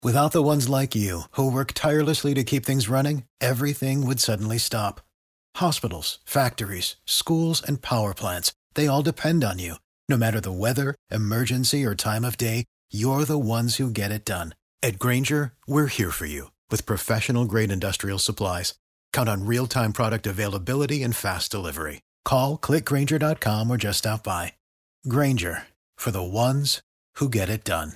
Without the ones like you, who work tirelessly to keep things running, everything would suddenly stop. Hospitals, factories, schools, and power plants, they all depend on you. No matter the weather, emergency, or time of day, you're the ones who get it done. At Grainger, we're here for you with professional-grade industrial supplies. Count on real-time product availability and fast delivery. Call, click Grainger.com, or just stop by. Grainger, for the ones who get it done.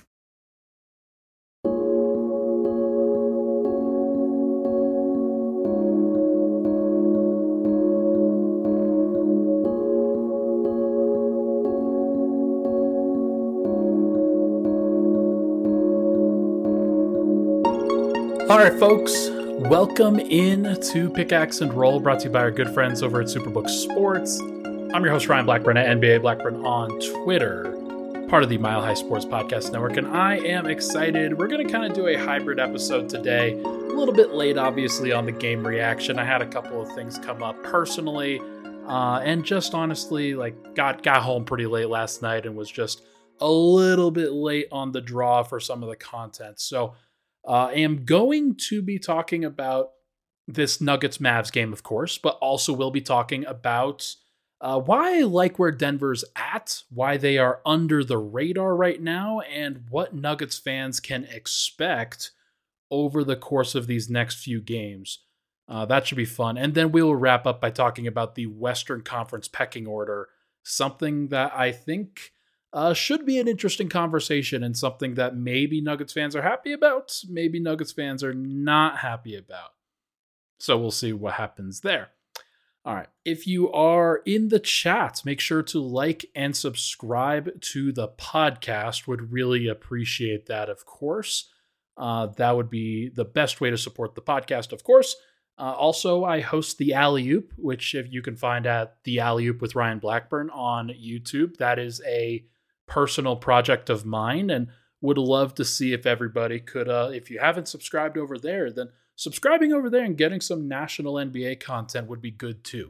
All right, folks, welcome in to Pickaxe and Roll, brought to you by our good friends over at Superbook Sports. I'm your host, Ryan Blackburn, at NBA Blackburn on Twitter, part of the Mile High Sports Podcast Network, and I am excited. We're going to kind of do a hybrid episode today, a little bit late, obviously, on the game reaction. I had a couple of things come up personally, and just honestly, got home pretty late last night and was just a little bit late on the draw for some of the content. So I am going to be talking about this Nuggets-Mavs game, of course, but also will be talking about why I like where Denver's at, why they are under the radar right now, and what Nuggets fans can expect over the course of these next few games. That should be fun. And then we will wrap up by talking about the Western Conference pecking order, something that I think should be an interesting conversation and something that maybe Nuggets fans are happy about, maybe Nuggets fans are not happy about. So we'll see what happens there. All right. If you are in the chat, make sure to like and subscribe to the podcast. Would really appreciate that, of course. That would be the best way to support the podcast, of course. Also, I host The Alley Oop, which if you can find at The Alley Oop with Ryan Blackburn on YouTube. That is a personal project of mine, and would love to see if everybody could, if you haven't subscribed over there, then subscribing over there and getting some national NBA content would be good too.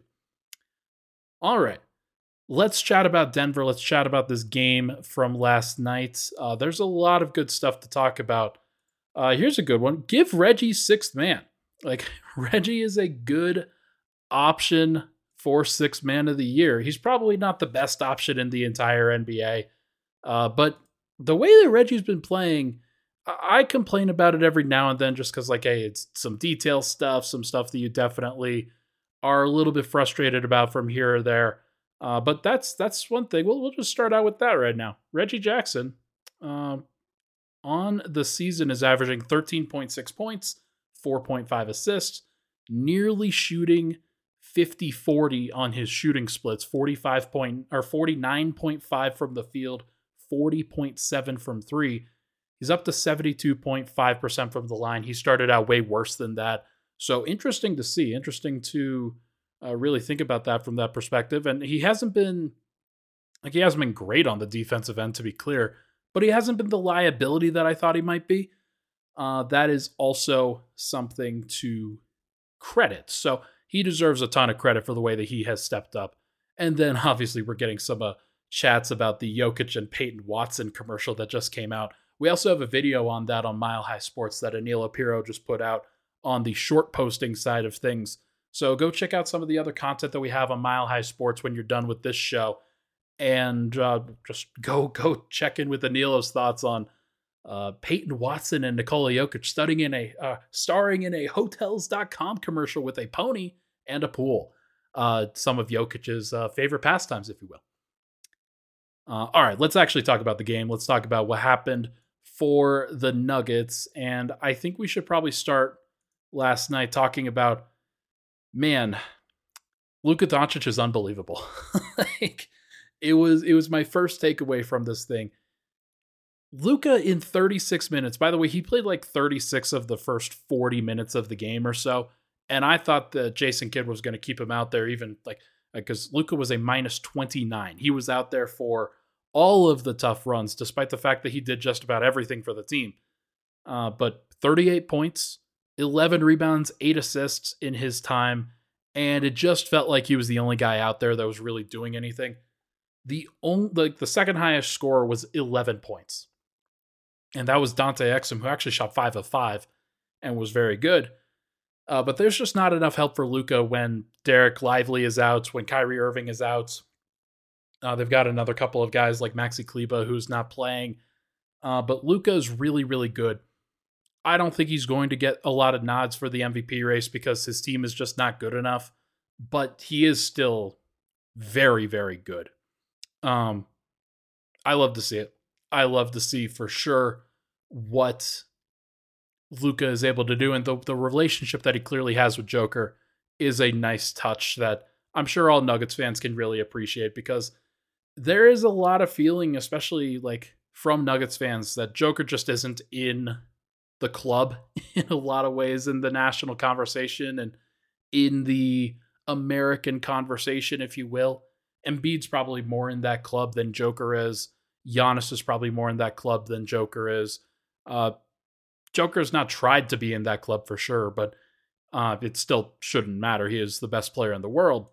All right, let's chat about Denver. Let's chat about this game from last night. There's a lot of good stuff to talk about. Here's a good one. Give Reggie sixth man. Reggie is a good option for sixth man of the year. He's probably not the best option in the entire NBA. But the way that Reggie's been playing, I complain about it every now and then just because, hey, it's some detail stuff, some stuff that you definitely are a little bit frustrated about from here or there. But that's one thing. We'll just start out with that right now. Reggie Jackson on the season is averaging 13.6 points, 4.5 assists, nearly shooting 50-40 on his shooting splits, 49.5 from the field, 40.7 from three. He's up to 72.5% from the line. He started out way worse than that. So interesting to see, interesting to really think about that from that perspective. And he hasn't been great on the defensive end, to be clear, but he hasn't been the liability that I thought he might be. That is also something to credit. So he deserves a ton of credit for the way that he has stepped up. And then obviously we're getting some chats about the Jokic and Peyton Watson commercial that just came out. We also have a video on that on Mile High Sports that Anil Apiro just put out on the short posting side of things. So go check out some of the other content that we have on Mile High Sports when you're done with this show. And just go check in with Anilo's thoughts on Peyton Watson and Nikola Jokic starring in a Hotels.com commercial with a pony and a pool. Some of Jokic's favorite pastimes, if you will. All right, let's actually talk about the game. Let's talk about what happened for the Nuggets. And I think we should probably start last night talking about, man, Luka Doncic is unbelievable. It was my first takeaway from this thing. Luka in 36 minutes. By the way, he played 36 of the first 40 minutes of the game or so. And I thought that Jason Kidd was going to keep him out there even because Luka was a minus 29. He was out there for all of the tough runs, despite the fact that he did just about everything for the team. But 38 points, 11 rebounds, 8 assists in his time. And it just felt like he was the only guy out there that was really doing anything. The second highest score was 11 points. And that was Dante Exum, who actually shot 5 of 5 and was very good. But there's just not enough help for Luka when Derek Lively is out, when Kyrie Irving is out. They've got another couple of guys like Maxi Kleber who's not playing. But Luka is really, really good. I don't think he's going to get a lot of nods for the MVP race because his team is just not good enough. But he is still very, very good. I love to see it. I love to see for sure what Luka is able to do. And the relationship that he clearly has with Joker is a nice touch that I'm sure all Nuggets fans can really appreciate, because there is a lot of feeling, especially like from Nuggets fans, that Joker just isn't in the club in a lot of ways, in the national conversation and in the American conversation, if you will. Embiid's probably more in that club than Joker is. Giannis is probably more in that club than Joker is. Joker's not tried to be in that club for sure, but it still shouldn't matter. He is the best player in the world.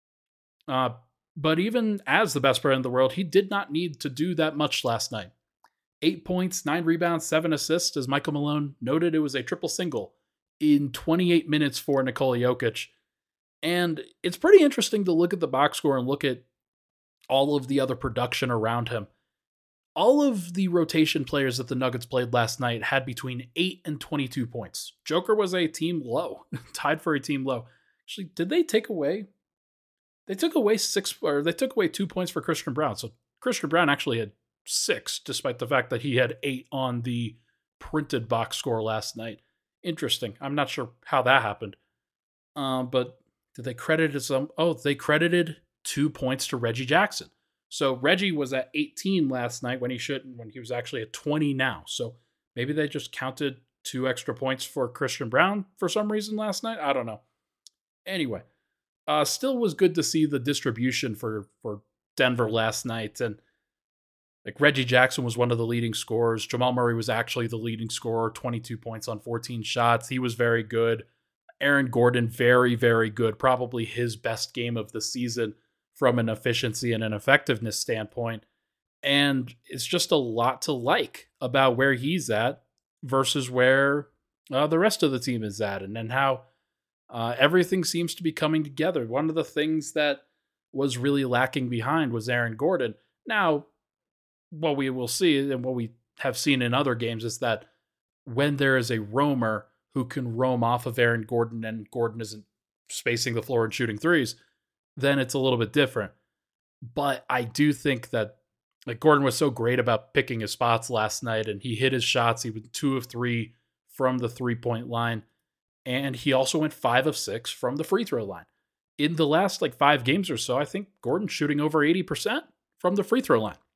But even as the best player in the world, he did not need to do that much last night. 8 points, 9 rebounds, 7 assists. As Michael Malone noted, it was a triple single in 28 minutes for Nikola Jokic. And it's pretty interesting to look at the box score and look at all of the other production around him. All of the rotation players that the Nuggets played last night had between 8 and 22 points. Joker was a team low, tied for a team low. Actually, did they take away? They took away 2 points for Christian Braun. So Christian Braun actually had 6, despite the fact that he had 8 on the printed box score last night. Interesting. I'm not sure how that happened. But did they credit some? Oh, they credited 2 points to Reggie Jackson. So Reggie was at 18 last night when he was actually at 20 now. So maybe they just counted 2 extra points for Christian Braun for some reason last night. I don't know. Anyway, still was good to see the distribution for Denver last night. And like Reggie Jackson was one of the leading scorers. Jamal Murray was actually the leading scorer, 22 points on 14 shots. He was very good. Aaron Gordon, very, very good. Probably his best game of the season from an efficiency and an effectiveness standpoint. And it's just a lot to like about where he's at versus where the rest of the team is at, and then how everything seems to be coming together. One of the things that was really lacking behind was Aaron Gordon. Now, what we will see and what we have seen in other games is that when there is a roamer who can roam off of Aaron Gordon and Gordon isn't spacing the floor and shooting threes, then it's a little bit different. But I do think that like Gordon was so great about picking his spots last night, and he hit his shots. He was 2 of 3 from the 3-point line. And he also went 5 of 6 from the free throw line. In the last 5 games or so, I think Gordon's shooting over 80% from the free throw line.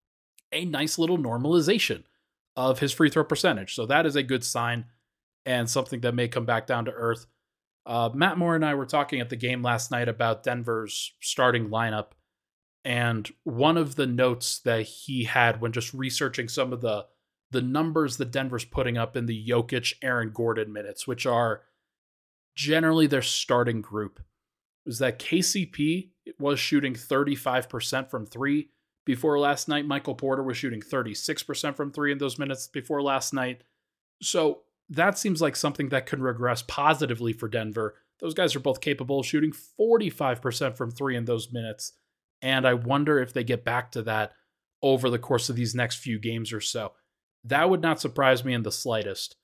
A nice little normalization of his free throw percentage. So that is a good sign and something that may come back down to earth. Matt Moore and I were talking at the game last night about Denver's starting lineup. And one of the notes that he had when just researching some of the numbers that Denver's putting up in the Jokic, Aaron Gordon minutes, which are generally their starting group, was that KCP was shooting 35% from 3 before last night. Michael Porter was shooting 36% from 3 in those minutes before last night. So that seems like something that can regress positively for Denver. Those guys are both capable of shooting 45% from 3 in those minutes. And I wonder if they get back to that over the course of these next few games or so. That would not surprise me in the slightest.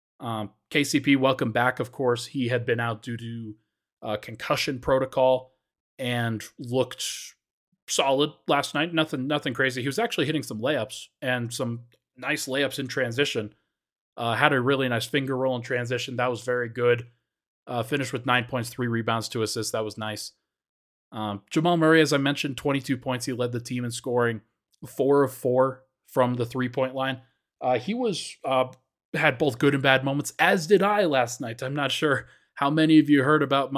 KCP, welcome back, of course. He had been out due to concussion protocol and looked solid last night. Nothing crazy. He was actually hitting some layups and some nice layups in transition. Had a really nice finger roll in transition. That was very good. Finished with 9 points, 3 rebounds, 2 assists. That was nice. Jamal Murray, as I mentioned, 22 points. He led the team in scoring, 4 of 4 from the 3-point line. He had both good and bad moments, as did I last night. I'm not sure how many of you heard about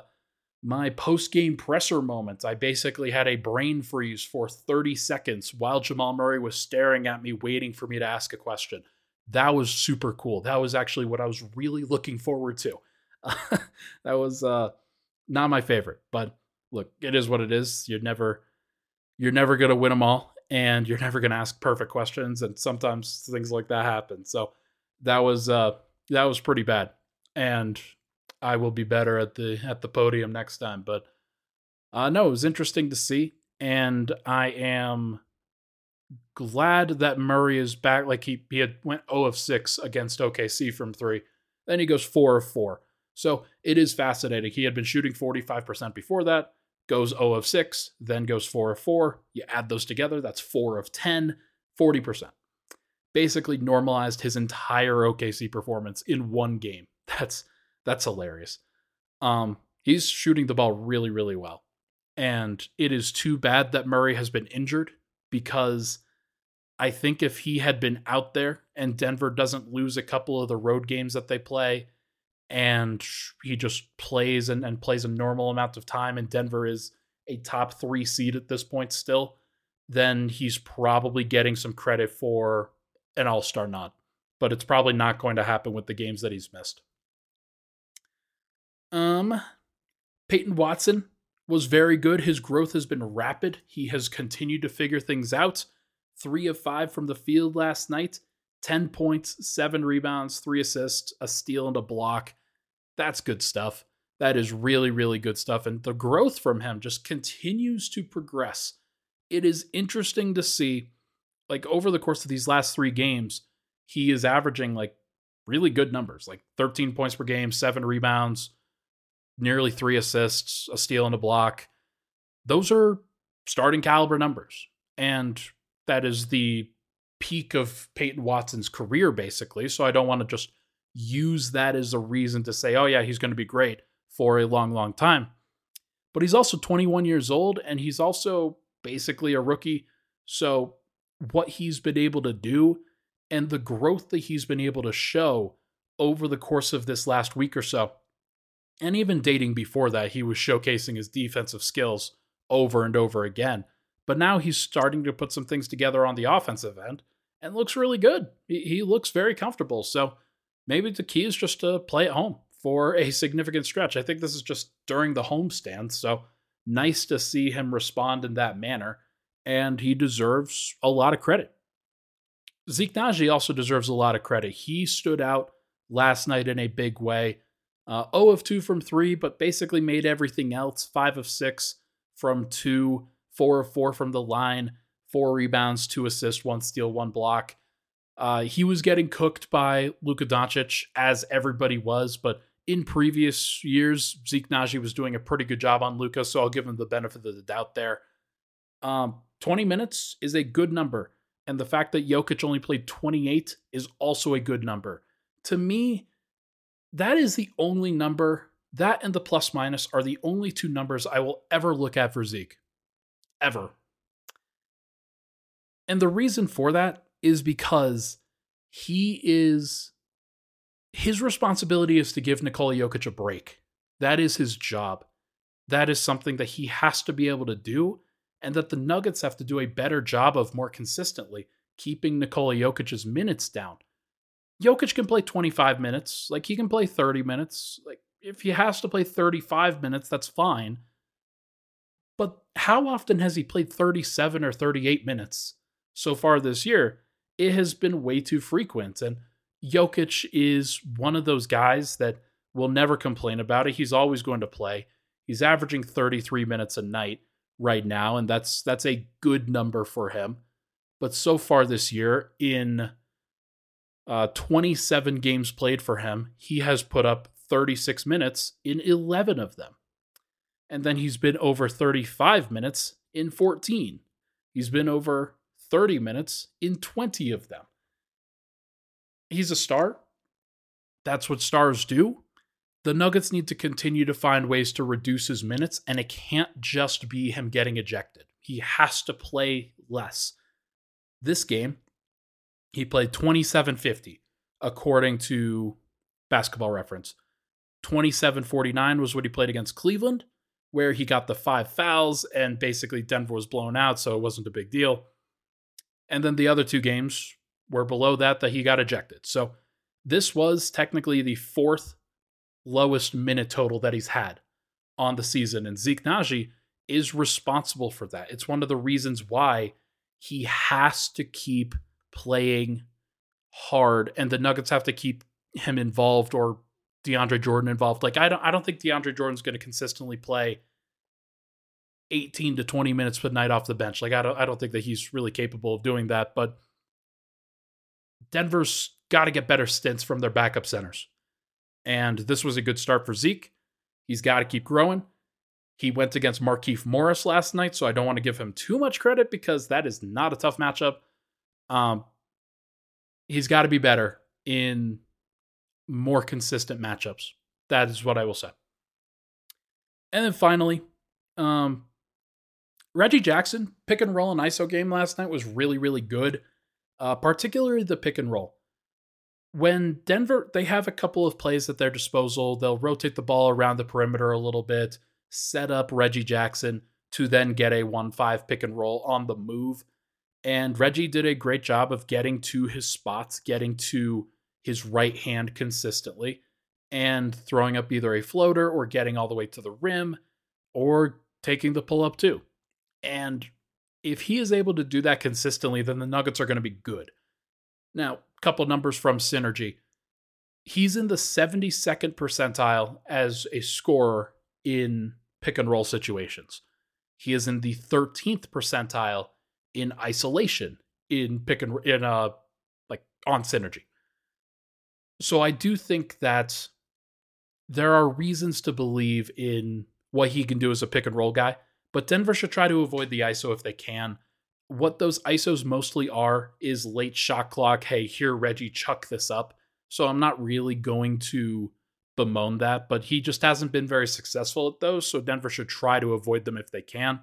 my post-game presser moment. I basically had a brain freeze for 30 seconds while Jamal Murray was staring at me, waiting for me to ask a question. That was super cool. That was actually what I was really looking forward to. That was not my favorite, but look, it is what it is. You're never going to win them all. and you're never going to ask perfect questions, and sometimes things like that happen. So that was pretty bad, and I will be better at the podium next time. But no, it was interesting to see, and I am glad that Murray is back. Like he had went 0 of 6 against OKC from 3, then he goes 4 of 4. So it is fascinating. He had been shooting 45% before that, goes 0 of 6, then goes 4 of 4. You add those together, that's 4 of 10, 40%. Basically normalized his entire OKC performance in one game. That's hilarious. He's shooting the ball really, really well. And it is too bad that Murray has been injured, because I think if he had been out there and Denver doesn't lose a couple of the road games that they play, and he just plays and plays a normal amount of time, and Denver is a top 3 seed at this point still, then he's probably getting some credit for an all-star nod. But it's probably not going to happen with the games that he's missed. Peyton Watson was very good. His growth has been rapid. He has continued to figure things out. 3 of 5 from the field last night. 10 points, 7 rebounds, 3 assists, a steal, and a block. That's good stuff. That is really, really good stuff. And the growth from him just continues to progress. It is interesting to see, like, over the course of these last 3 games, he is averaging, like, really good numbers, like 13 points per game, 7 rebounds, nearly 3 assists, a steal, and a block. Those are starting caliber numbers. And that is the peak of Peyton Watson's career, basically. So I don't want to just use that as a reason to say, oh yeah, he's going to be great for a long, long time. But he's also 21 years old, and he's also basically a rookie. So what he's been able to do and the growth that he's been able to show over the course of this last week or so, and even dating before that, he was showcasing his defensive skills over and over again. But now he's starting to put some things together on the offensive end and looks really good. He looks very comfortable. So maybe the key is just to play at home for a significant stretch. I think this is just during the homestand. So nice to see him respond in that manner. And he deserves a lot of credit. Zeke Nnaji also deserves a lot of credit. He stood out last night in a big way. 0 of 2 from 3, but basically made everything else. 5 of 6 from 2, 4 of 4 from the line, 4 rebounds, 2 assists, 1 steal, 1 block. He was getting cooked by Luka Doncic, as everybody was, but in previous years, Zeke Nnaji was doing a pretty good job on Luka, so I'll give him the benefit of the doubt there. 20 minutes is a good number, and the fact that Jokic only played 28 is also a good number. To me, that is the only number, that and the plus minus are the only 2 numbers I will ever look at for Zeke. Ever. And the reason for that is because his responsibility is to give Nikola Jokic a break. That is his job. That is something that he has to be able to do, and that the Nuggets have to do a better job of more consistently, keeping Nikola Jokic's minutes down. Jokic can play 25 minutes. Like, he can play 30 minutes. Like, if he has to play 35 minutes, that's fine. But how often has he played 37 or 38 minutes so far this year? It has been way too frequent. And Jokic is one of those guys that will never complain about it. He's always going to play. He's averaging 33 minutes a night right now, and that's a good number for him. But so far this year, in 27 games played for him, he has put up 36 minutes in 11 of them. And then he's been over 35 minutes in 14. He's been over 30 minutes in 20 of them. He's a star. That's what stars do. The Nuggets need to continue to find ways to reduce his minutes, and it can't just be him getting ejected. He has to play less. This game, he played 27:50, according to Basketball Reference. 27:49 was what he played against Cleveland, where he got the 5 fouls, and basically Denver was blown out, so it wasn't a big deal. And then the other 2 games were below that he got ejected. So this was technically the 4th lowest minute total that he's had on the season, and Zeke Nnaji is responsible for that. It's one of the reasons why he has to keep playing hard, and the Nuggets have to keep him involved, or DeAndre Jordan involved. Like, I don't think DeAndre Jordan's going to consistently play 18 to 20 minutes per night off the bench. Like, I don't think that he's really capable of doing that, but Denver's got to get better stints from their backup centers. And this was a good start for Zeke. He's got to keep growing. He went against Markieff Morris last night, so I don't want to give him too much credit because that is not a tough matchup. He's got to be better in more consistent matchups. That is what I will say. And then finally, Reggie Jackson, pick and roll and ISO game last night was really, really good, particularly the pick and roll. When Denver, they have a couple of plays at their disposal. They'll rotate the ball around the perimeter a little bit, set up Reggie Jackson to then get a 1-5 pick and roll on the move. And Reggie did a great job of getting to his spots, getting to his right hand consistently, and throwing up either a floater or getting all the way to the rim or taking the pull up too. And if he is able to do that consistently, then the Nuggets are going to be good. Now, a couple numbers from Synergy. He's in the 72nd percentile as a scorer in pick and roll situations. He is in the 13th percentile in isolation in on Synergy. So I do think that there are reasons to believe in what he can do as a pick and roll guy, but Denver should try to avoid the ISO if they can. What those ISOs mostly are is late shot clock. Hey, here, Reggie, chuck this up. So I'm not really going to bemoan that, but he just hasn't been very successful at those. So Denver should try to avoid them if they can.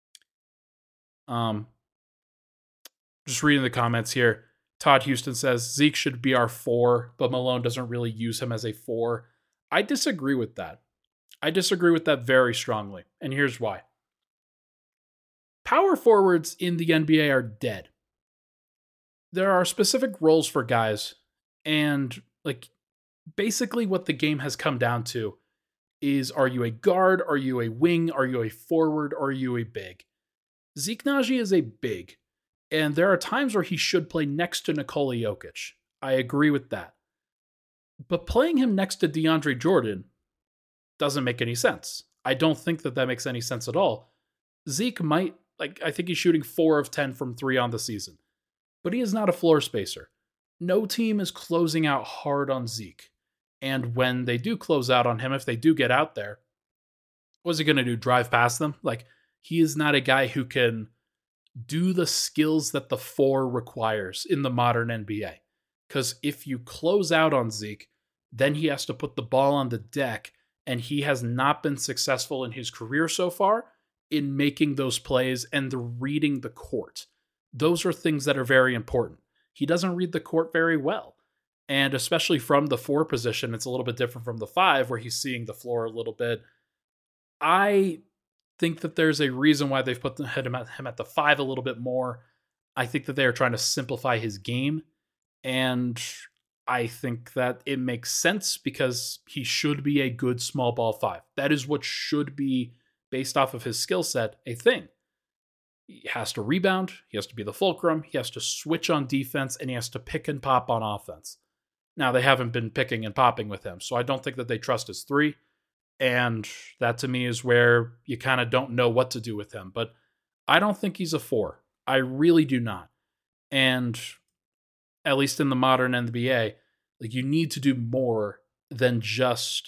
Just reading the comments here. Todd Houston says Zeke should be our 4, but Malone doesn't really use him as a 4. I disagree with that. I disagree with that very strongly. And here's why. Power forwards in the NBA are dead. There are specific roles for guys, and like basically what the game has come down to is, are you a guard, are you a wing, are you a forward, or are you a big? Zeke Naji is a big, and there are times where he should play next to Nikola Jokic. I agree with that. But playing him next to DeAndre Jordan doesn't make any sense. I don't think that makes any sense at all. Zeke might, I think he's shooting 4 of 10 from 3 on the season, but he is not a floor spacer. No team is closing out hard on Zeke. And when they do close out on him, if they do get out there, what's he going to do? Drive past them? He is not a guy who can do the skills that the 4 requires in the modern NBA. Because if you close out on Zeke, then he has to put the ball on the deck, and he has not been successful in his career so far in making those plays and reading the court. Those are things that are very important. He doesn't read the court very well. And especially from the 4 position, it's a little bit different from the 5 where he's seeing the floor a little bit. I think that there's a reason why they've put him at the 5 a little bit more. I think that they are trying to simplify his game. And I think that it makes sense because he should be a good small ball 5. That is what should be, based off of his skill set, a thing. He has to rebound, he has to be the fulcrum, he has to switch on defense, and he has to pick and pop on offense. Now, they haven't been picking and popping with him, so I don't think that they trust his 3, and that to me is where you kind of don't know what to do with him. But I don't think he's a 4. I really do not. And at least in the modern NBA, you need to do more than just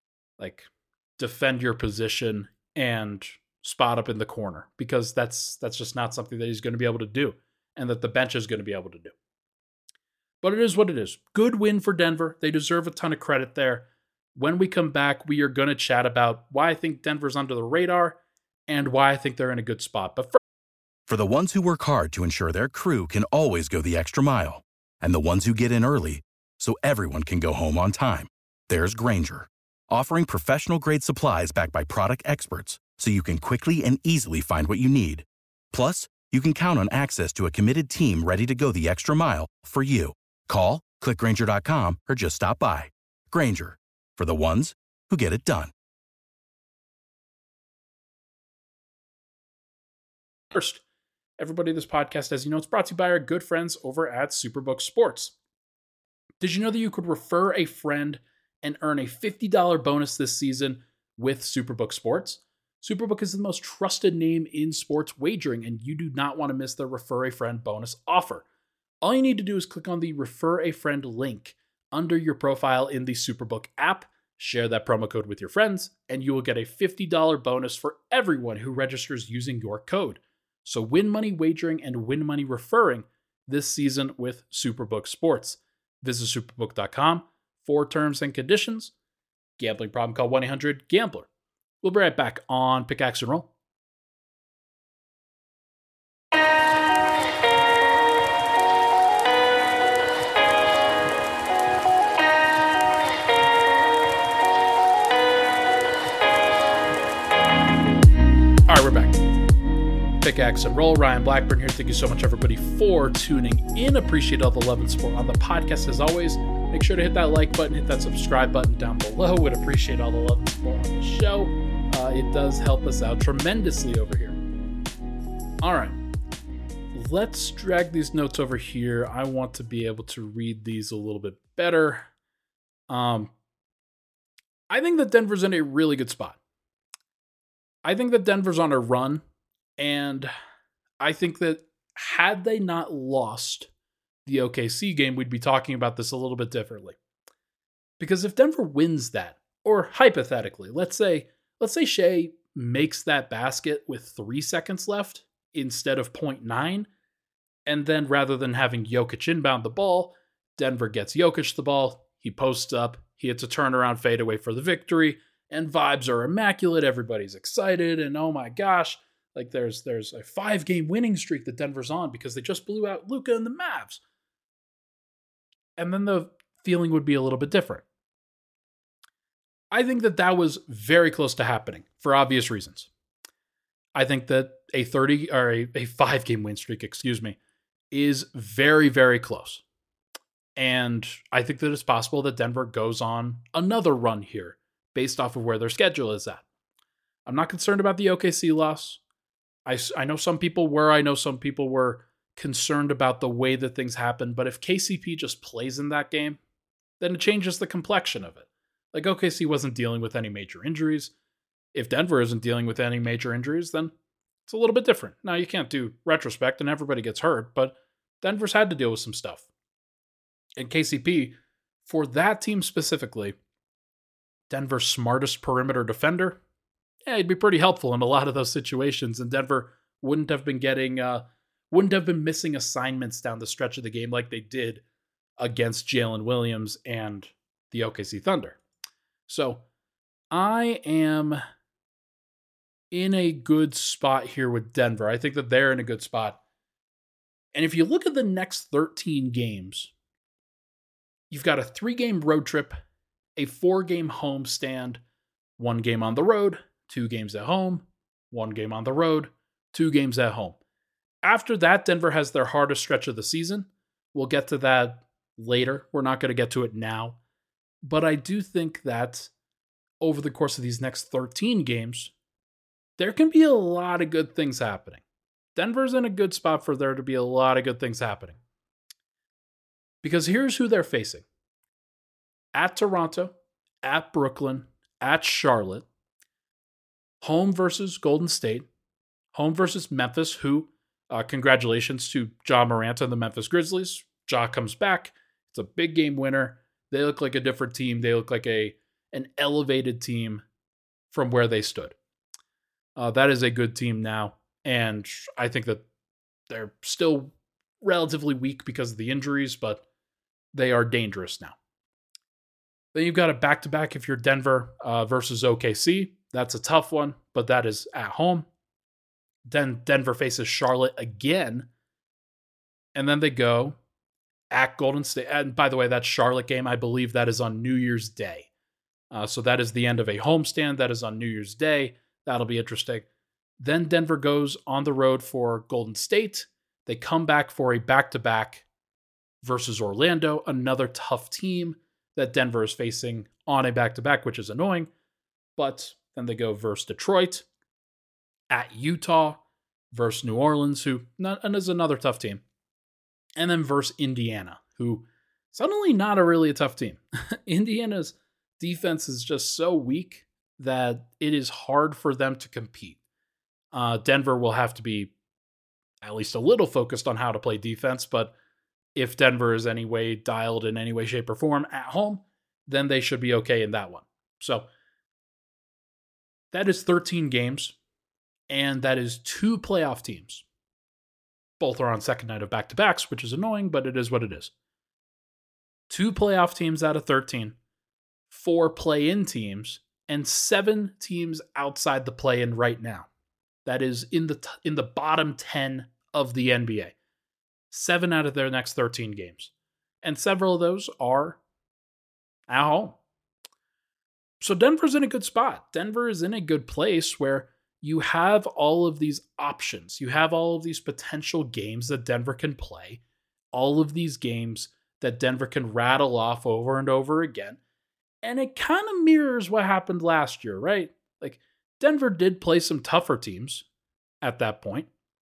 defend your position and spot up in the corner, because that's just not something that he's going to be able to do and that the bench is going to be able to do. But it is what it is. Good win for Denver. They deserve a ton of credit there. When we come back, we are going to chat about why I think Denver's under the radar and why I think they're in a good spot. But first, for the ones who work hard to ensure their crew can always go the extra mile, and the ones who get in early so everyone can go home on time, there's Grainger, offering professional-grade supplies backed by product experts so you can quickly and easily find what you need. Plus, you can count on access to a committed team ready to go the extra mile for you. Call, click Grainger.com, or just stop by. Grainger, for the ones who get it done. First, Everybody, this podcast, as you know, it's brought to you by our good friends over at Superbook Sports. Did you know that you could refer a friend and earn a $50 bonus this season with Superbook Sports? Superbook is the most trusted name in sports wagering, and you do not want to miss the Refer a Friend bonus offer. All you need to do is click on the Refer a Friend link under your profile in the Superbook app, share that promo code with your friends, and you will get a $50 bonus for everyone who registers using your code. So win money wagering and win money referring this season with Superbook Sports. Visit superbook.com for terms and conditions. Gambling problem, call 1-800-GAMBLER. We'll be right back on Pickaxe and Roll. All right, we're back. Pickaxe and Roll. Ryan Blackburn here. Thank you so much, everybody, for tuning in. Appreciate all the love and support on the podcast as always. Make sure to hit that like button, hit that subscribe button down below. Would appreciate all the love and support on the show. It does help us out tremendously over here. All right. Let's drag these notes over here. I want to be able to read these a little bit better. I think that Denver's in a really good spot. I think that Denver's on a run. And I think that had they not lost the OKC game, we'd be talking about this a little bit differently. Because if Denver wins that, or hypothetically, let's say Shea makes that basket with 3 seconds left instead of 0.9, and then rather than having Jokic inbound the ball, Denver gets Jokic the ball, he posts up, he hits a turnaround fadeaway for the victory, and vibes are immaculate, everybody's excited, and oh my gosh, like there's a 5-game winning streak that Denver's on because they just blew out Luka and the Mavs. And then the feeling would be a little bit different. I think that was very close to happening for obvious reasons. I think that a 5-game win streak, is very, very close. And I think that it's possible that Denver goes on another run here based off of where their schedule is at. I'm not concerned about the OKC loss. I know some people were. I know some people were concerned about the way that things happened. But if KCP just plays in that game, then it changes the complexion of it. Like OKC wasn't dealing with any major injuries. If Denver isn't dealing with any major injuries, then it's a little bit different. Now, you can't do retrospect and everybody gets hurt, but Denver's had to deal with some stuff. And KCP, for that team specifically, Denver's smartest perimeter defender, he'd be pretty helpful in a lot of those situations, and Denver wouldn't have been missing assignments down the stretch of the game like they did against Jalen Williams and the OKC Thunder. So I am in a good spot here with Denver. I think that they're in a good spot. And if you look at the next 13 games, you've got a 3-game road trip, a 4-game homestand, 1 game on the road, 2 games at home, 1 game on the road, 2 games at home. After that, Denver has their hardest stretch of the season. We'll get to that later. We're not going to get to it now. But I do think that over the course of these next 13 games, there can be a lot of good things happening. Denver's in a good spot for there to be a lot of good things happening. Because here's who they're facing. At Toronto, at Brooklyn, at Charlotte, home versus Golden State, home versus Memphis, who, congratulations to Ja Morant and the Memphis Grizzlies. Ja comes back. It's a big game winner. They look like a different team. They look like an elevated team from where they stood. That is a good team now. And I think that they're still relatively weak because of the injuries, but they are dangerous now. Then you've got a back-to-back if you're Denver versus OKC. That's a tough one, but that is at home. Then Denver faces Charlotte again. And then they go at Golden State. And by the way, that Charlotte game, I believe that is on New Year's Day. So that is the end of a homestand. That is on New Year's Day. That'll be interesting. Then Denver goes on the road for Golden State. They come back for a back-to-back versus Orlando, another tough team that Denver is facing on a back-to-back, which is annoying. But then they go versus Detroit, at Utah, versus New Orleans, and is another tough team. And then versus Indiana, who suddenly not a tough team. Indiana's defense is just so weak that it is hard for them to compete. Denver will have to be at least a little focused on how to play defense, but if Denver is any way dialed in any way, shape, or form at home, then they should be okay in that one. So that is 13 games, and that is 2 playoff teams. Both are on second night of back-to-backs, which is annoying, but it is what it is. 2 playoff teams out of 13, 4 play-in teams, and 7 teams outside the play-in right now. That is in the bottom 10 of the NBA. 7 out of their next 13 games. And several of those are at home. So Denver's in a good spot. Denver is in a good place where you have all of these options. You have all of these potential games that Denver can play. All of these games that Denver can rattle off over and over again. And it kind of mirrors what happened last year, right? Like, Denver did play some tougher teams at that point.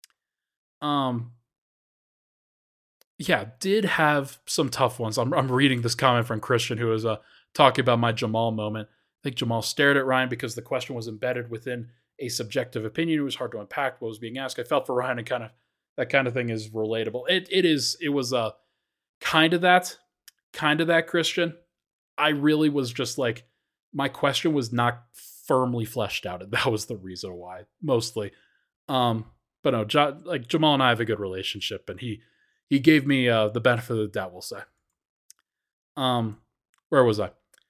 Did have some tough ones. I'm reading this comment from Christian, who was talking about my Jamal moment. I think Jamal stared at Ryan because the question was embedded within a subjective opinion. It was hard to unpack what was being asked. I felt for Ryan, and that kind of thing is relatable. It was kind of that, Christian. I really was just like, my question was not firmly fleshed out, and that was the reason why, mostly. But no, Jamal and I have a good relationship, and he gave me the benefit of the doubt, we'll say. Where was I?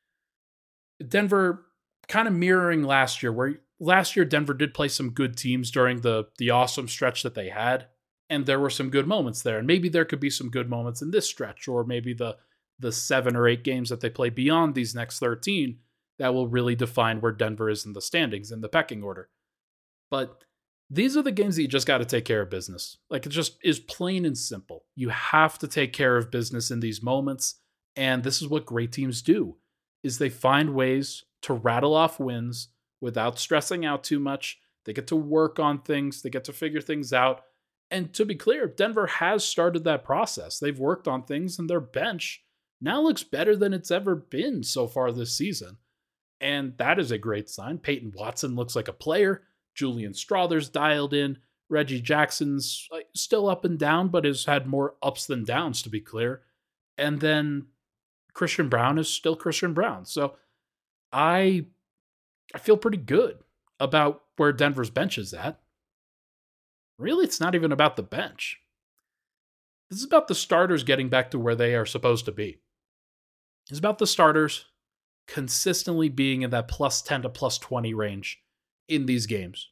Denver kind of mirroring last year, where last year Denver did play some good teams during the awesome stretch that they had, and there were some good moments there. And maybe there could be some good moments in this stretch, or maybe the 7 or 8 games that they play beyond these next 13 that will really define where Denver is in the standings, in the pecking order. But these are the games that you just got to take care of business. Like, it just is plain and simple. You have to take care of business in these moments. And this is what great teams do, is they find ways to rattle off wins without stressing out too much. They get to work on things. They get to figure things out. And to be clear, Denver has started that process. They've worked on things, and their bench now looks better than it's ever been so far this season. And that is a great sign. Peyton Watson looks like a player. Julian Strawther's dialed in. Reggie Jackson's still up and down, but has had more ups than downs, to be clear. And then Christian Braun is still Christian Braun. So I feel pretty good about where Denver's bench is at. Really, it's not even about the bench. This is about the starters getting back to where they are supposed to be. It's about the starters consistently being in that plus 10 to plus 20 range in these games.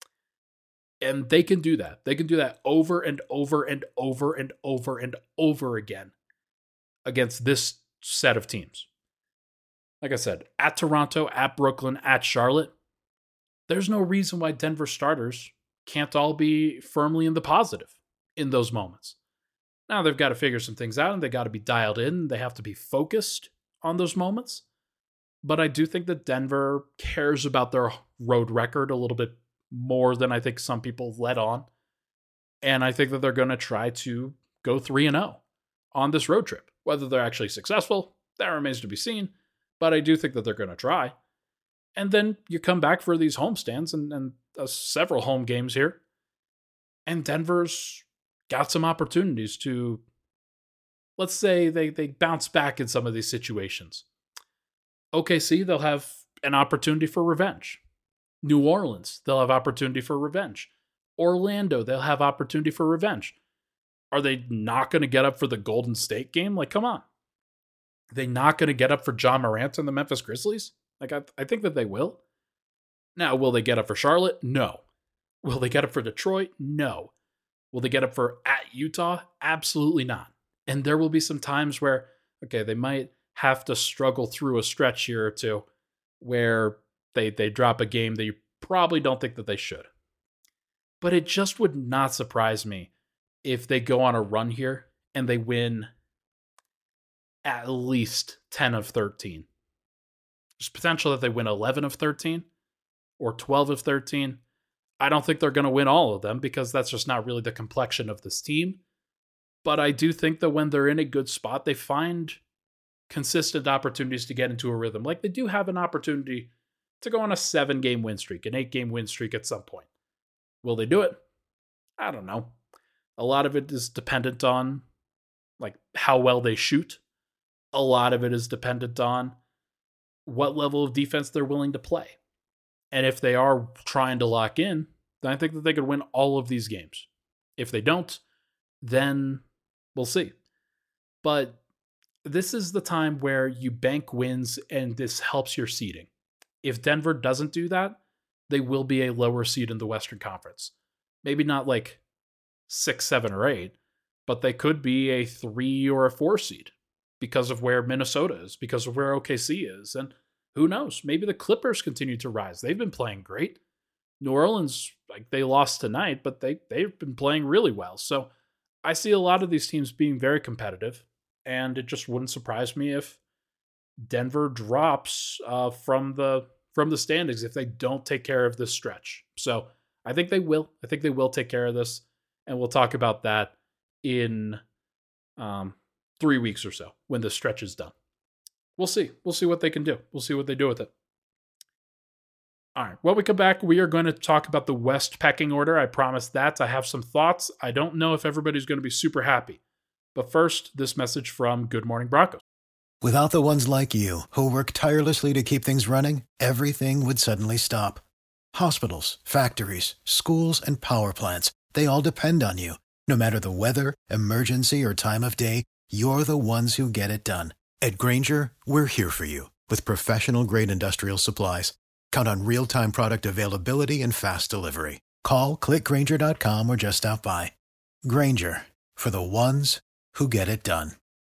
And they can do that. They can do that over and over and over and over and over again against this set of teams. Like I said, at Toronto, at Brooklyn, at Charlotte, there's no reason why Denver starters can't all be firmly in the positive in those moments. Now they've got to figure some things out, and they got to be dialed in. They have to be focused on those moments. But I do think that Denver cares about their road record a little bit more than I think some people let on. And I think that they're going to try to go 3-0 on this road trip. Whether they're actually successful, that remains to be seen. But I do think that they're going to try. And then you come back for these homestands and several home games here. And Denver's got some opportunities to, let's say they bounce back in some of these situations. OKC, they'll have an opportunity for revenge. New Orleans, they'll have opportunity for revenge. Orlando, they'll have opportunity for revenge. Are they not going to get up for the Golden State game? Like, come on. Are they not going to get up for Ja Morant and the Memphis Grizzlies? Like, I think that they will. Now, will they get up for Charlotte? No. Will they get up for Detroit? No. Will they get up for at Utah? Absolutely not. And there will be some times where, okay, they might have to struggle through a stretch here or two where they drop a game that you probably don't think that they should. But it just would not surprise me if they go on a run here and they win at least 10 of 13. There's potential that they win 11 of 13 or 12 of 13. I don't think they're going to win all of them because that's just not really the complexion of this team. But I do think that when they're in a good spot, they find consistent opportunities to get into a rhythm. Like they do have an opportunity to go on a 7-game win streak, an 8-game win streak at some point. Will they do it? I don't know. A lot of it is dependent on like how well they shoot. A lot of it is dependent on what level of defense they're willing to play. And if they are trying to lock in, then I think that they could win all of these games. If they don't, then we'll see. But this is the time where you bank wins and this helps your seeding. If Denver doesn't do that, they will be a lower seed in the Western Conference. Maybe not like 6, 7, or 8, but they could be a 3 or a 4 seed because of where Minnesota is, because of where OKC is. And who knows? Maybe the Clippers continue to rise. They've been playing great. New Orleans, like they lost tonight, but they've been playing really well. So I see a lot of these teams being very competitive, and it just wouldn't surprise me if Denver drops from the standings if they don't take care of this stretch. So I think they will. I think they will take care of this, and we'll talk about that in 3 weeks or so when the stretch is done. We'll see. We'll see what they can do. We'll see what they do with it. All right. When we come back, we are going to talk about the West pecking order. I promise that. I have some thoughts. I don't know if everybody's going to be super happy. But first, this message from Good Morning Broncos. Without the ones like you, who work tirelessly to keep things running, everything would suddenly stop. Hospitals, factories, schools, and power plants, they all depend on you. No matter the weather, emergency, or time of day, you're the ones who get it done. At Grainger, we're here for you with professional-grade industrial supplies. Count on real-time product availability and fast delivery. Call, click Grainger.com, or just stop by. Grainger, for the ones who get it done.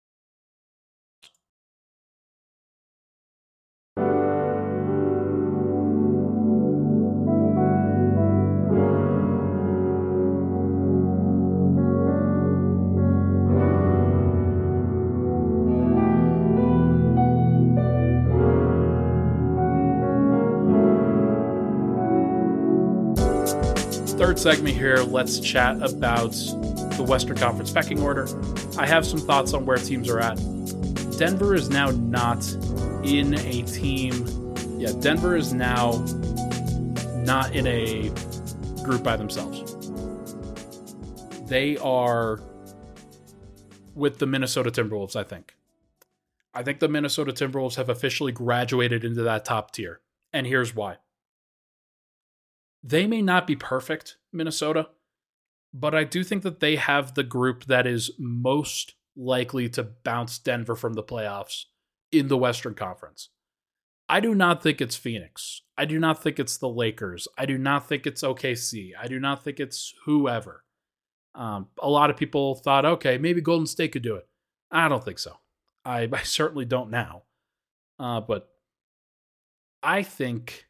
Third segment here, let's chat about the Western Conference pecking order. I have some thoughts on where teams are at. Denver is now not in a team. Yeah, Denver is now not in a group by themselves. They are with the Minnesota Timberwolves, I think. I think the Minnesota Timberwolves have officially graduated into that top tier. And here's why. They may not be perfect, Minnesota, but I do think that they have the group that is most likely to bounce Denver from the playoffs in the Western Conference. I do not think it's Phoenix. I do not think it's the Lakers. I do not think it's OKC. I do not think it's whoever. A lot of people thought, okay, maybe Golden State could do it. I don't think so. I certainly don't now. But I think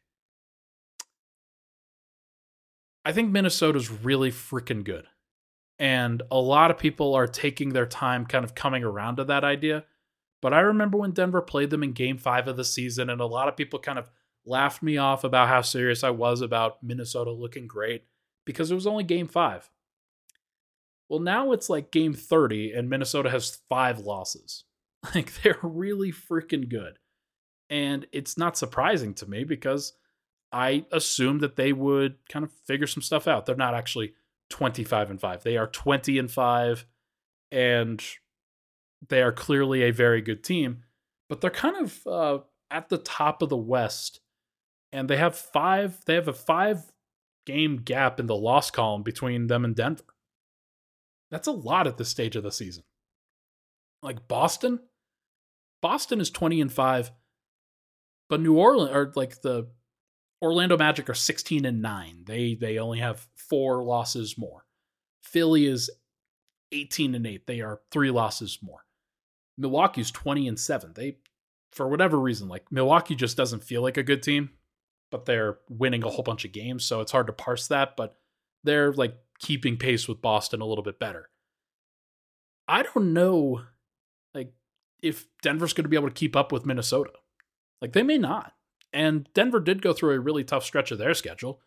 Minnesota's really freaking good. And a lot of people are taking their time kind of coming around to that idea. But I remember when Denver played them in Game 5 of the season, and a lot of people kind of laughed me off about how serious I was about Minnesota looking great because it was only Game 5. Well, now it's like Game 30, and Minnesota has 5 losses. Like, they're really freaking good. And it's not surprising to me because I assumed that they would kind of figure some stuff out. They're not actually 25-5. They are 20-5, and they are clearly a very good team. But they're kind of at the top of the West, and they have a 5-game gap in the loss column between them and Denver. That's a lot at this stage of the season. Like Boston is 20-5, but New Orleans, or like the Orlando Magic, are 16-9. They only have 4 losses more. Philly is 18-8. They are 3 losses more. Milwaukee's 20-7. They, for whatever reason, like Milwaukee just doesn't feel like a good team, but they're winning a whole bunch of games, so it's hard to parse that, but they're like keeping pace with Boston a little bit better. I don't know like if Denver's going to be able to keep up with Minnesota. Like they may not. And Denver did go through a really tough stretch of their schedule.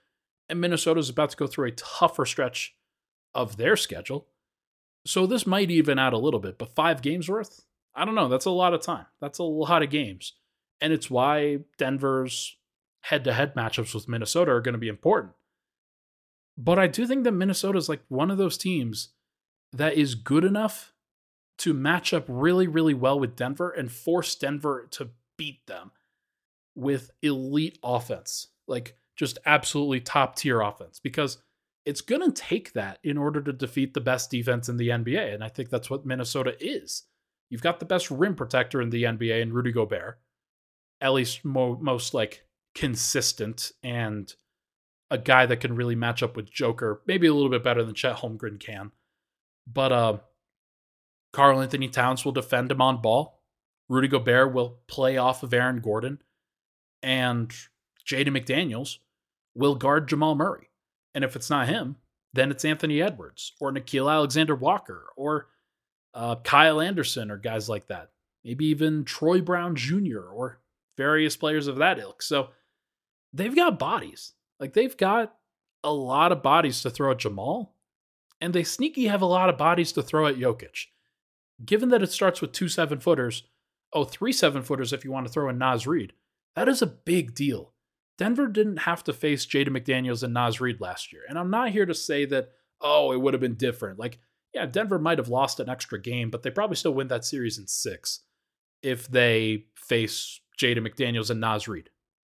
And Minnesota's about to go through a tougher stretch of their schedule. So this might even out a little bit, but 5 games worth? I don't know. That's a lot of time. That's a lot of games. And it's why Denver's head-to-head matchups with Minnesota are going to be important. But I do think that Minnesota's like one of those teams that is good enough to match up really, really well with Denver and force Denver to beat them with elite offense, like just absolutely top tier offense, because it's going to take that in order to defeat the best defense in the NBA. And I think that's what Minnesota is. You've got the best rim protector in the NBA in Rudy Gobert, at least most like consistent and a guy that can really match up with Joker, maybe a little bit better than Chet Holmgren can. But Karl Anthony Towns will defend him on ball. Rudy Gobert will play off of Aaron Gordon. And Jaden McDaniels will guard Jamal Murray. And if it's not him, then it's Anthony Edwards or Nickeil Alexander-Walker or Kyle Anderson or guys like that. Maybe even Troy Brown Jr. or various players of that ilk. So they've got bodies. Like they've got a lot of bodies to throw at Jamal. And they sneaky have a lot of bodies to throw at Jokic. Given that it starts with 2 7-footers, 3 7-footers if you want to throw in Naz Reid, that is a big deal. Denver didn't have to face Jaden McDaniels and Naz Reid last year. And I'm not here to say that, it would have been different. Like, yeah, Denver might have lost an extra game, but they probably still win that series in 6 if they face Jaden McDaniels and Naz Reid.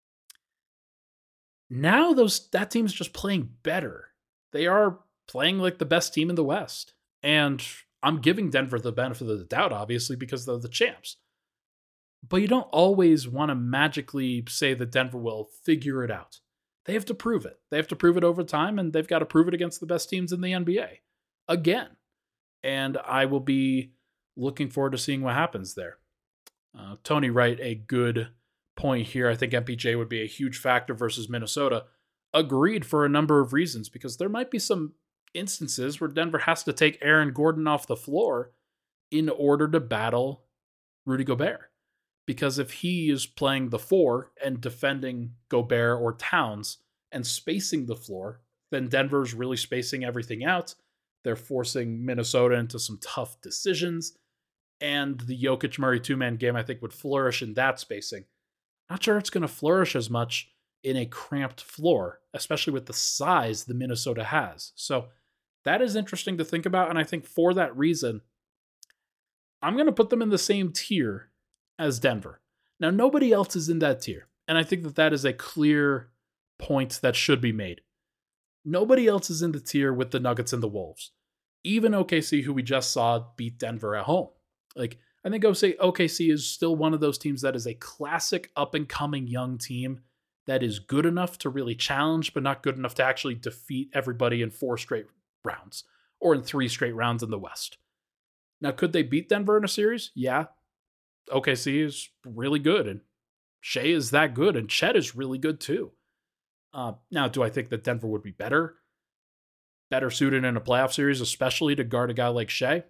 Now that team's just playing better. They are playing like the best team in the West. And I'm giving Denver the benefit of the doubt, obviously, because they're the champs. But you don't always want to magically say that Denver will figure it out. They have to prove it. They have to prove it over time, and they've got to prove it against the best teams in the NBA. Again. And I will be looking forward to seeing what happens there. Tony Wright, a good point here. I think MPJ would be a huge factor versus Minnesota. Agreed for a number of reasons, because there might be some instances where Denver has to take Aaron Gordon off the floor in order to battle Rudy Gobert. Because if he is playing the 4 and defending Gobert or Towns and spacing the floor, then Denver's really spacing everything out. They're forcing Minnesota into some tough decisions. And the Jokic-Murray 2-man game, I think, would flourish in that spacing. Not sure it's going to flourish as much in a cramped floor, especially with the size the Minnesota has. So that is interesting to think about. And I think for that reason, I'm going to put them in the same tier as Denver. Now, nobody else is in that tier. And I think that is a clear point that should be made. Nobody else is in the tier with the Nuggets and the Wolves. Even OKC, who we just saw beat Denver at home. Like, I think OKC is still one of those teams that is a classic up-and-coming young team that is good enough to really challenge, but not good enough to actually defeat everybody in 4 straight rounds or in 3 straight rounds in the West. Now, could they beat Denver in a series? Yeah. OKC is really good, and Shea is that good, and Chet is really good too. Now, do I think that Denver would be better suited in a playoff series, especially to guard a guy like Shea,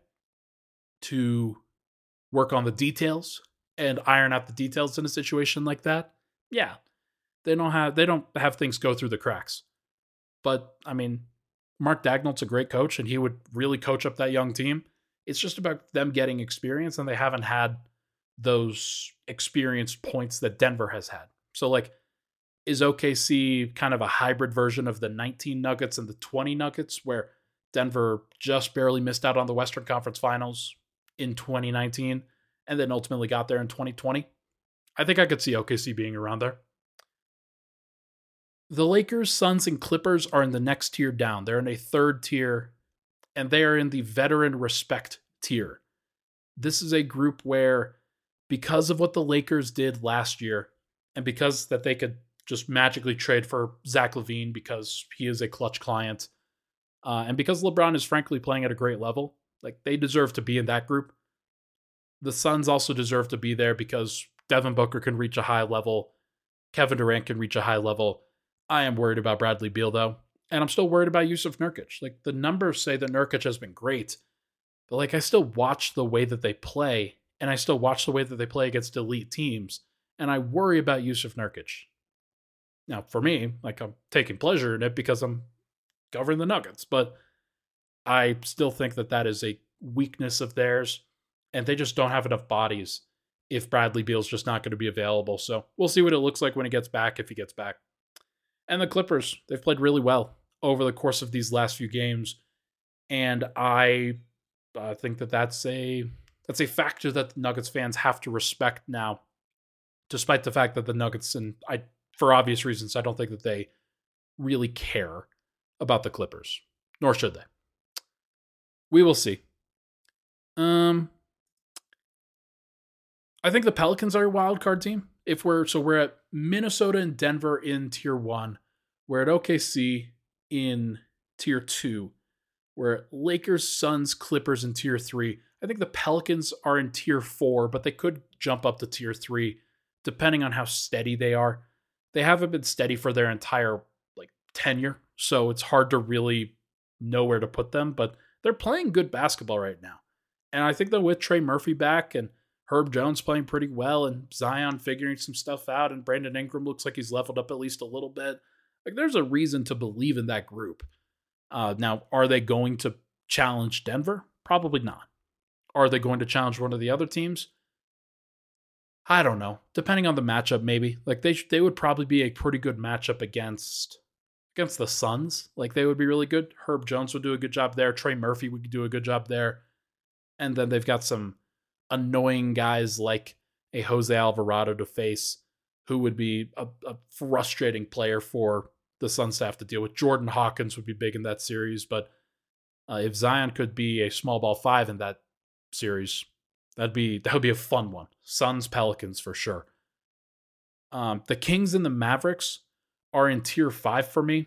to work on the details and iron out the details in a situation like that? Yeah, they don't have things go through the cracks. But I mean, Mark Dagnall's a great coach, and he would really coach up that young team. It's just about them getting experience, and they haven't had those experience points that Denver has had. So, like, is OKC kind of a hybrid version of the 19 Nuggets and the 20 Nuggets, where Denver just barely missed out on the Western Conference Finals in 2019 and then ultimately got there in 2020? I think I could see OKC being around there. The Lakers, Suns, and Clippers are in the next tier down. They're in a 3rd tier, and they are in the veteran respect tier. This is a group where, because of what the Lakers did last year, and because that they could just magically trade for Zach LaVine because he is a clutch client, and because LeBron is frankly playing at a great level, like, they deserve to be in that group. The Suns also deserve to be there because Devin Booker can reach a high level. Kevin Durant can reach a high level. I am worried about Bradley Beal, though. And I'm still worried about Jusuf Nurkic. Like, the numbers say that Nurkic has been great, but like, I still watch the way that they play, and I still watch the way that they play against elite teams, and I worry about Jusuf Nurkic. Now, for me, like, I'm taking pleasure in it because I'm covering the Nuggets, but I still think that that is a weakness of theirs, and they just don't have enough bodies if Bradley Beal's just not going to be available. So we'll see what it looks like when he gets back, if he gets back. And the Clippers, they've played really well over the course of these last few games, and I think that that's a factor that the Nuggets fans have to respect now, despite the fact that the Nuggets, and for obvious reasons, I don't think that they really care about the Clippers, nor should they. We will see. I think the Pelicans are a wild card team. We're at Minnesota and Denver in tier 1. We're at OKC in tier 2. We're at Lakers, Suns, Clippers in tier 3. I think the Pelicans are in tier 4, but they could jump up to tier 3 depending on how steady they are. They haven't been steady for their entire tenure, so it's hard to really know where to put them, but they're playing good basketball right now. And I think that with Trey Murphy back and Herb Jones playing pretty well and Zion figuring some stuff out and Brandon Ingram looks like he's leveled up at least a little bit, there's a reason to believe in that group. Now, are they going to challenge Denver? Probably not. Are they going to challenge one of the other teams? I don't know. Depending on the matchup, maybe. They would probably be a pretty good matchup against the Suns. They would be really good. Herb Jones would do a good job there. Trey Murphy would do a good job there. And then they've got some annoying guys like a Jose Alvarado to face, who would be a frustrating player for the Suns to have to deal with. Jordan Hawkins would be big in that series, but if Zion could be a small ball 5 in that series, that would be a fun one. Suns, Pelicans for sure. The Kings and the Mavericks are in tier 5 for me.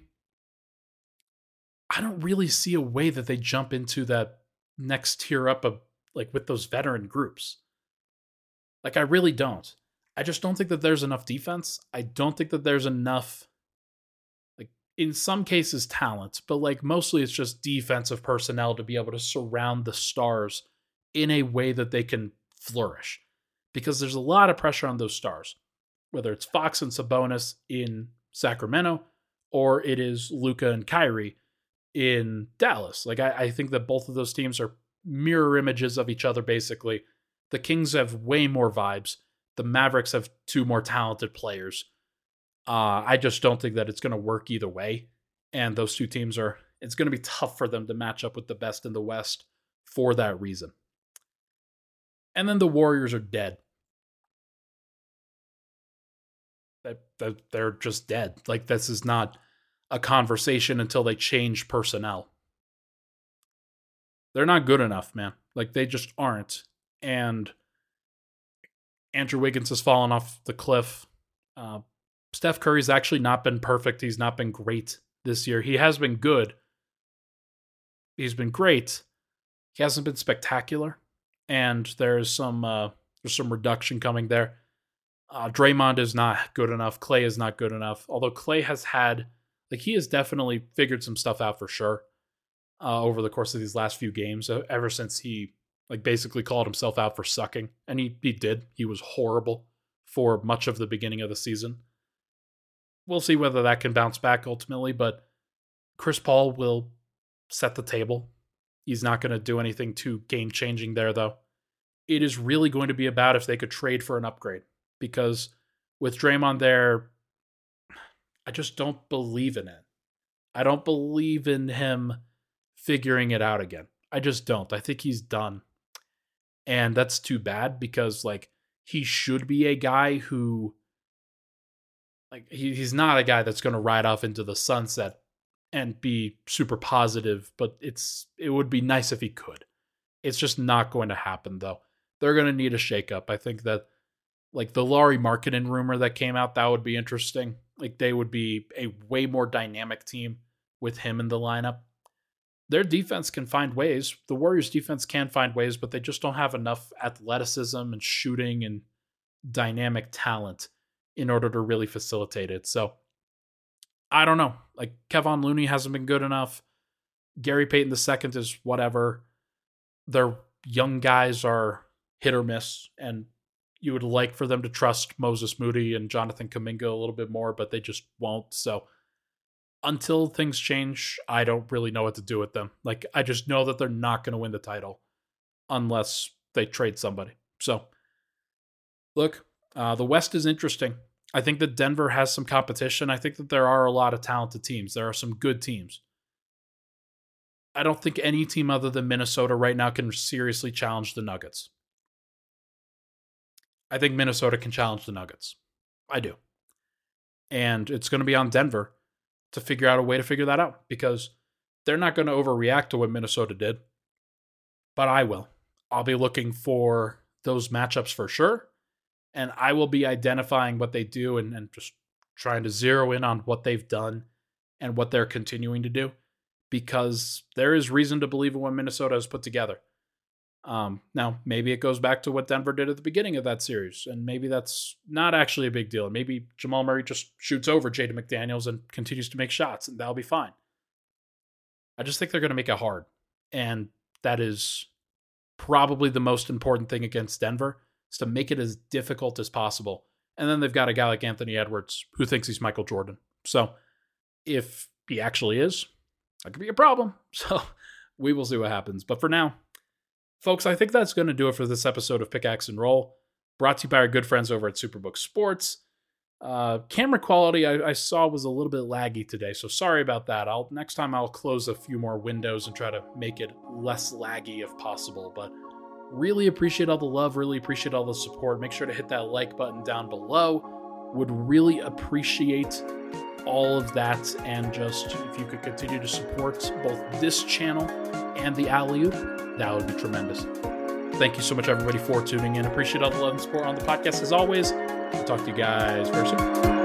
I don't really see a way that they jump into that next tier up of with those veteran groups. I really don't. I just don't think that there's enough defense. I don't think that there's enough, in some cases, talent, but mostly it's just defensive personnel to be able to surround the stars in a way that they can flourish. Because there's a lot of pressure on those stars, whether it's Fox and Sabonis in Sacramento, or it is Luka and Kyrie in Dallas. I think that both of those teams are mirror images of each other, basically. The Kings have way more vibes. The Mavericks have 2 more talented players. I just don't think that it's going to work either way. And those 2 teams it's going to be tough for them to match up with the best in the West for that reason. And then the Warriors are dead. They're just dead. This is not a conversation until they change personnel. They're not good enough, man. They just aren't. And Andrew Wiggins has fallen off the cliff. Steph Curry's actually not been perfect. He's not been great this year. He has been good. He's been great. He hasn't been spectacular. And there's some reduction coming there. Draymond is not good enough. Klay is not good enough. Although Klay has had, he has definitely figured some stuff out for sure over the course of these last few games, ever since he basically called himself out for sucking. And he did. He was horrible for much of the beginning of the season. We'll see whether that can bounce back ultimately, but Chris Paul will set the table. He's not going to do anything too game-changing there, though. It is really going to be about if they could trade for an upgrade, because with Draymond there, I just don't believe in it. I don't believe in him figuring it out again. I just don't. I think he's done. And that's too bad, because he should be a guy who he's not a guy that's going to ride off into the sunset and be super positive, but it would be nice if he could. It's just not going to happen, though. They're going to need a shakeup. I think that the Lauri Markkanen rumor that came out, that would be interesting. They would be a way more dynamic team with him in the lineup. Their defense can find ways. The Warriors' defense can find ways, but they just don't have enough athleticism and shooting and dynamic talent in order to really facilitate it. So, I don't know. Kevon Looney hasn't been good enough. Gary Payton II is whatever. Their young guys are hit or miss, and You would like for them to trust Moses Moody and Jonathan Kuminga a little bit more, but they just won't. So until things change, I don't really know what to do with them. Like, I just know that they're not going to win the title unless they trade somebody. So, look, the West is interesting. I think that Denver has some competition. I think that there are a lot of talented teams. There are some good teams. I don't think any team other than Minnesota right now can seriously challenge the Nuggets. I think Minnesota can challenge the Nuggets. I do. And it's going to be on Denver to figure out a way to figure that out, because they're not going to overreact to what Minnesota did, but I will. I'll be looking for those matchups for sure, and I will be identifying what they do and just trying to zero in on what they've done and what they're continuing to do, because there is reason to believe in what Minnesota has put together. Now, maybe it goes back to what Denver did at the beginning of that series, and maybe that's not actually a big deal. Maybe Jamal Murray just shoots over Jaden McDaniels and continues to make shots, and that'll be fine. I just think they're going to make it hard, and that is probably the most important thing against Denver, is to make it as difficult as possible. And then they've got a guy like Anthony Edwards who thinks he's Michael Jordan. So if he actually is, that could be a problem. So we will see what happens. But for now, folks, I think that's going to do it for this episode of Pickaxe and Roll, brought to you by our good friends over at Superbook Sports. Camera quality I saw was a little bit laggy today, so sorry about that. Next time I'll close a few more windows and try to make it less laggy if possible. But really appreciate all the love, really appreciate all the support. Make sure to hit that like button down below. Would really appreciate all of that, and just if you could continue to support both this channel and the Alley-Oop, that would be tremendous. Thank you so much, everybody, for tuning in. Appreciate all the love and support on the podcast as always. I'll talk to you guys very soon.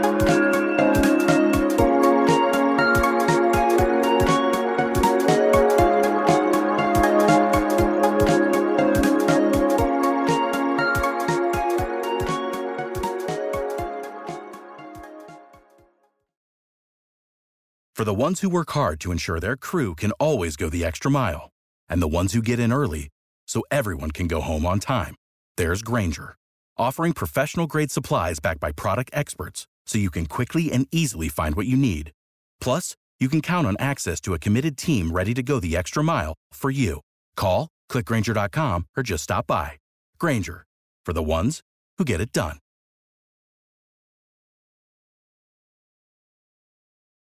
For the ones who work hard to ensure their crew can always go the extra mile, and the ones who get in early so everyone can go home on time, there's Grainger, offering professional-grade supplies backed by product experts so you can quickly and easily find what you need. Plus, you can count on access to a committed team ready to go the extra mile for you. Call, click Grainger.com, or just stop by. Grainger, for the ones who get it done.